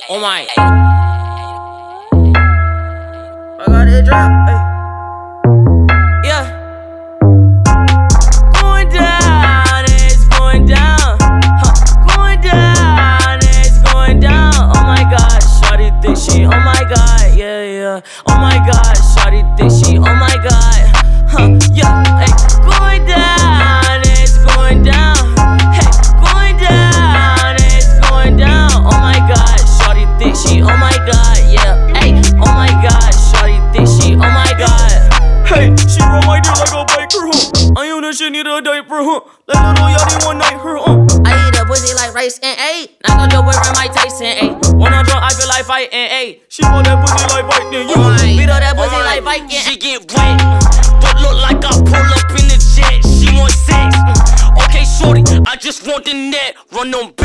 Oh my. I got it drop, ay. Yeah. Going down, it's going down. Going down, it's going down. Oh my God, shawty think she, oh my God, yeah. Oh my God, shawty think she, oh my God, yeah, hey. Going down, it's going down. Hey, going down, it's going down. Oh my God, shawty think she, oh my God, yeah, hey. Oh my God, shawty think she, oh my God. Hey, she roll my dick like a biker, I am the shit, need a diaper, Let little yachty one night, her, I eat a pussy like rice and ayy. Knock on your boyfriend Mike Tyson, ayy. When I'm drunk, I feel like fighting, ayy. She want that pussy like fighting, you. Beat up that pussy like Viking. She get wet, but look like I pull up in the jet. She want sex. Okay, shorty, I just want the net. Run on